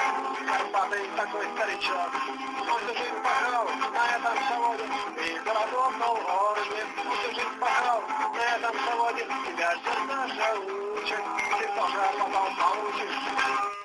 Карпатый такой старичок. Он всю жизнь пахал на этом заводе и заработал городе. Он всю жизнь пахал на этом заводе. Тебя сейчас даже учат, ты тоже потом получишь.